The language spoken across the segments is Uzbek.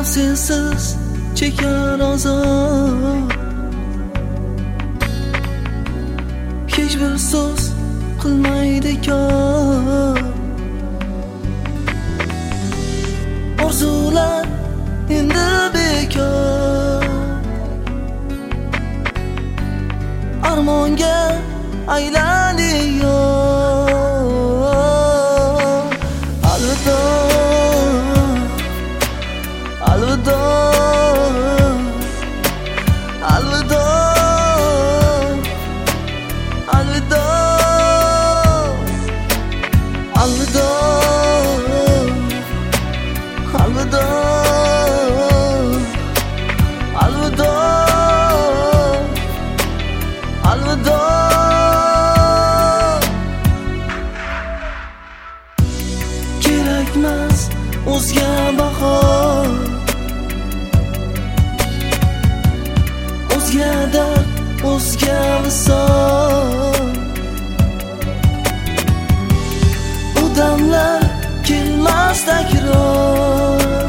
sensiz chekar azob. Hech bir so'z qilmaydi kor. Orzular endi bekor. Armonga aylandi yo'l. Alvido, alvido, alvido, alvido, alvido, alvido, alvido, alvido. Kerakmas o'zga bahor, o'zga dard, o'zga visol. U damlar kelmas takror.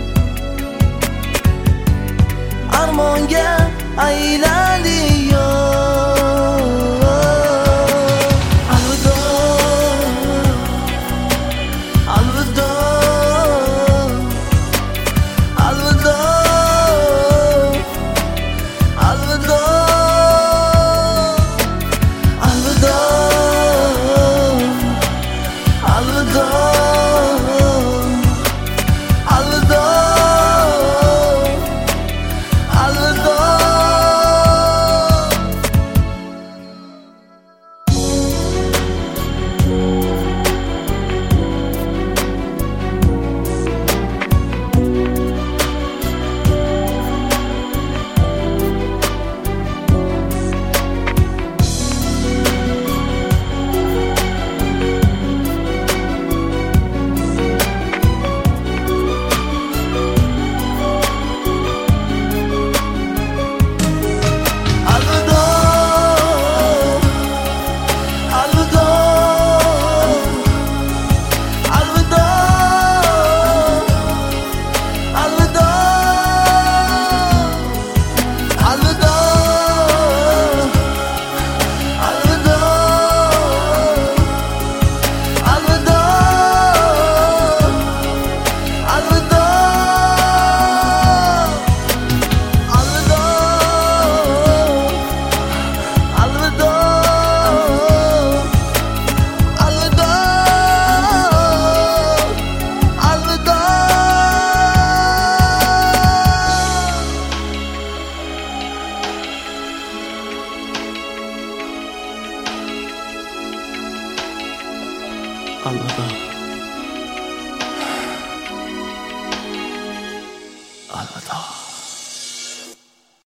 Armonga aylandi yo'l. Alvido, alvido, alvido, alvido, alvido, alvido, alvido, alvido. Alvido.